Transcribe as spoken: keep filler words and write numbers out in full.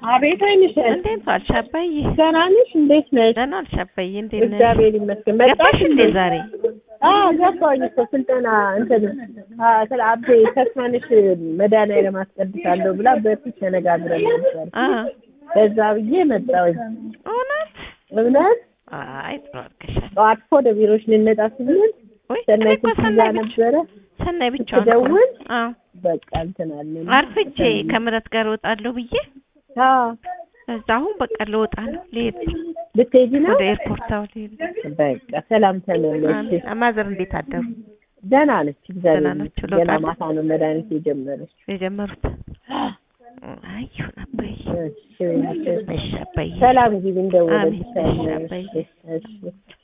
አቤት አይንሽ እንዴት ዋልሽ አባዬ? ደህና ነሽ? እንዴት ነሽ? ደህና ዋልሽ አባዬ? እንዴት ነሽ? እግዚአብሔር ይመስገን። መጣሽ እንዴ ዛሬ? አዎ ገባሁኝ እኮ ስልጠና እንትን ስለ አቤ ተስፋንሽ መድኃኒዓለም አስቀድሳለሁ ብላ በፊት ተነጋግረን ነበር። አዎ በዛ ብዬ መጣሁኝ። እውነት እውነት? አይ ጥሩ አድርገሻል። ጠዋት እኮ ወደ ቢሮሽ ልንመጣ ስንል ወይ ሰናይ ትይዛ ነበረ። ሰናይ ብቻ ደውል አዎ በቃ እንትን አለን አርፍጄ ከምረት ጋር እወጣለሁ ብዬ አዎ እዛ አሁን በቃ ልወጣ ነው ልሄድ ልትሄጂ ነው? ወደ ኤርፖርት አዎ ልሄድ በቃ ሰላም ተመለሽ። ማዘር እንዴት አደሩ? ደህና ነች እግዚአብሔር ይመስገን። ገና ማታ ነው መድኃኒት የጀመረች የጀመሩት። አይ ይሁን አባዬ። እሺ እሺ አባዬ። ሰላም ጊዜ እንደወለድሽ አሜን። እሺ አባዬ። እሺ